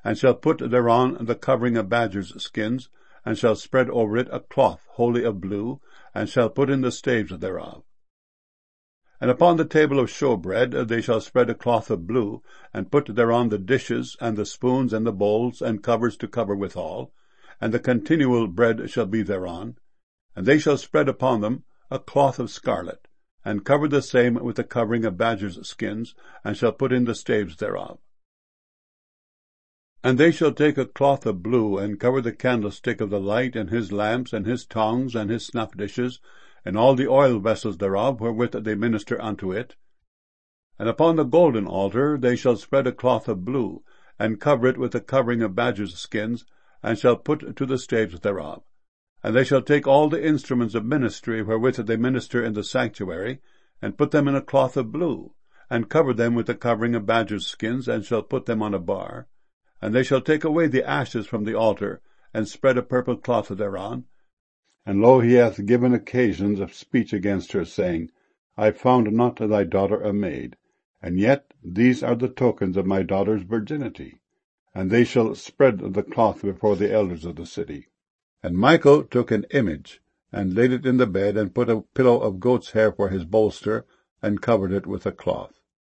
and shall put thereon the covering of badgers' skins, and shall spread over it a cloth wholly of blue, and shall put in the staves thereof. And upon the table of showbread they shall spread a cloth of blue, and put thereon the dishes, and the spoons, and the bowls, and covers to cover withal, and the continual bread shall be thereon. And they shall spread upon them a cloth of scarlet, and cover the same with the covering of badgers' skins, and shall put in the staves thereof. And they shall take a cloth of blue, and cover the candlestick of the light, and his lamps, and his tongs, and his snuff dishes, and all the oil vessels thereof, wherewith they minister unto it. And upon the golden altar they shall spread a cloth of blue, and cover it with the covering of badgers' skins, and shall put to the staves thereof. And they shall take all the instruments of ministry wherewith they minister in the sanctuary, and put them in a cloth of blue, and cover them with the covering of badgers' skins, and shall put them on a bar. And they shall take away the ashes from the altar, and spread a purple cloth thereon. And lo, he hath given occasions of speech against her, saying, I found not thy daughter a maid, and yet these are the tokens of my daughter's virginity. And they shall spread the cloth before the elders of the city. And Michael took an image, and laid it in the bed, and put a pillow of goat's hair for his bolster, and covered it with a cloth.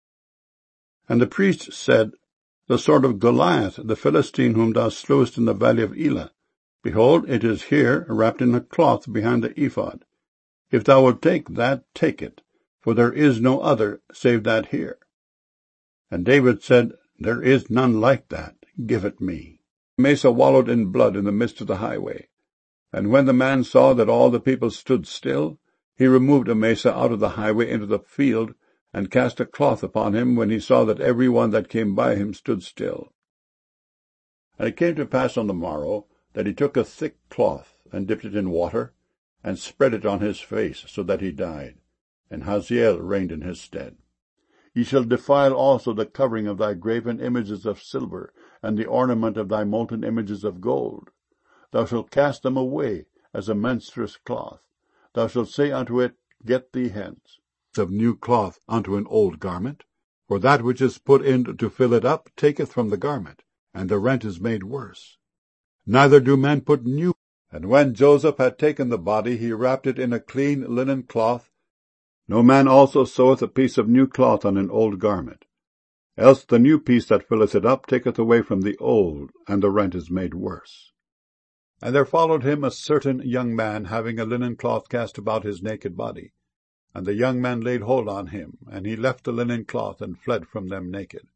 And the priest said, The sword of Goliath, the Philistine, whom thou slewest in the valley of Elah, behold, it is here, wrapped in a cloth behind the ephod. If thou wilt take that, take it, for there is no other save that here. And David said, There is none like that, give it me. Amasa wallowed in blood in the midst of the highway. And when the man saw that all the people stood still, he removed Amasa out of the highway into the field, and cast a cloth upon him, when he saw that every one that came by him stood still. And it came to pass on the morrow, that he took a thick cloth, and dipped it in water, and spread it on his face, so that he died. And Hazael reigned in his stead. Ye shall defile also the covering of thy graven images of silver, and the ornament of thy molten images of gold. Thou shalt cast them away as a menstruous cloth. Thou shalt say unto it, Get thee hence. Of new cloth unto an old garment, for that which is put in to fill it up taketh from the garment, and the rent is made worse. Neither do men put new. And when Joseph had taken the body, he wrapped it in a clean linen cloth. No man also seweth a piece of new cloth on an old garment, else the new piece that filleth it up taketh away from the old, and the rent is made worse. And there followed him a certain young man, having a linen cloth cast about his naked body. And the young man laid hold on him, and he left the linen cloth, and fled from them naked.